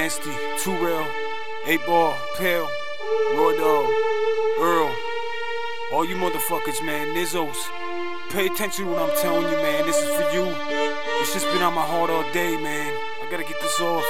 Nasty, Too Real, 8 Ball, Pale, Raw Dog, Earl, all you motherfuckers, man, Nizzos. Pay attention to what I'm telling you, man. This is for you. It's just been on my heart all day, man. I gotta get this off.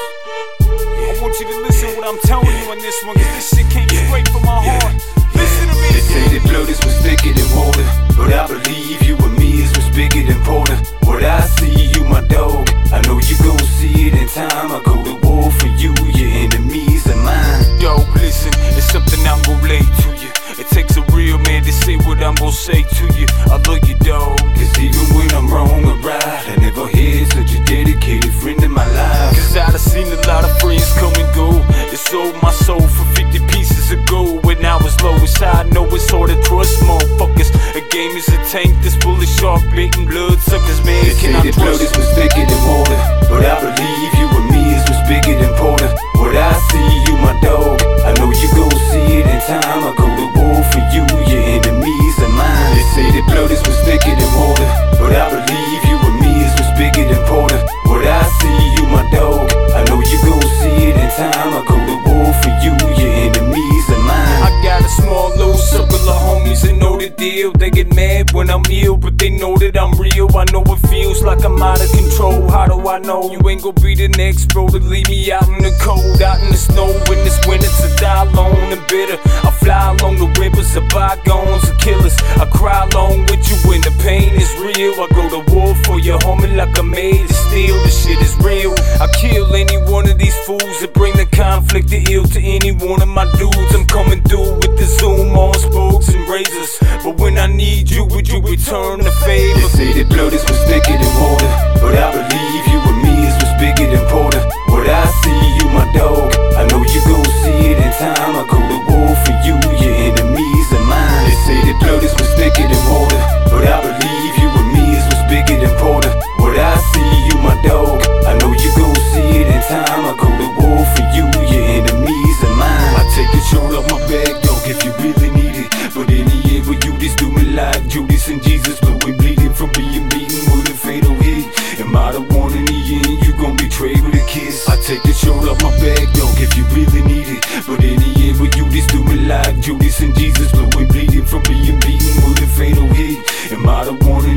I want you to listen to what I'm telling you on this one, cause this shit came straight from my heart. Listen to me. They say that blood is what's thicker than water, but I believe you and me is what's bigger than Porter. What I see, you my dog, I know you gon' see it in time. I go to war for you, your enemies are mine. Dog, listen, it's something I'm gon' lay to you. It takes a real man to say what I'm gon' say to you. I love you, dog. Cause even when I'm wrong or right, I never had such a dedicated friend in my life. Cause I done seen a lot of friends come and go. They sold my soul for 50 pieces of gold. When I was low inside, I know it's hard to trust motherfuckers. A game is a tank that's full of shark bait and blood suckers, man. They say that blood is what's thicker than water, but I believe you and me is what's bigger than Porter. What I see, you my dog, I know you gon' see it in time. I go to war for you, your enemies are mine. They say that blood is what's thicker than water, but I believe you and me is what's bigger than Porter. What I see, you my dog, I know you gon' see it in time. I go to war for you, your enemies are mine. I got a small little circle of homies that know the deal. They get mad when I'm ill, but they know that I'm real. I know it feels like I'm out of control. How do I know you ain't gon' be the next bro to leave me out in the cold, out in the snow in this winter to die alone and bitter? I fly along the rivers of bygones and killers. I cry along with you when the pain is real. I go to war for your homie like I'm made of steel. This shit is real. I kill any one of these fools that bring the conflict, the ill to any one of my dudes. I'm coming through with the zoom on spokes and razors, but when I need you, would you return the favor? They say that blood is what's thicker than water, but I believe you and me is what's bigger than Porter. What I see, you my dog, I know you gon' see it in time. I go to war for you, your enemies are mine. They say that blood is what's thicker than water, but I believe you and me is what's bigger than Porter. What I see, you my dog, I know you gon' see it in time. I go to war for you, your enemies are mine. I take the shirt off my back, dog, if you really need it. But in the end, will you just do me like Judas and Jesus, blowing bleeding from being beaten with a fatal hit? Am I the one in the end you gon' betray with a kiss? I take the shirt off my back, dog, if you really need it. But in the end, will you just do me like Judas and Jesus, blowing bleeding from being beaten with a fatal hit? Am I the one in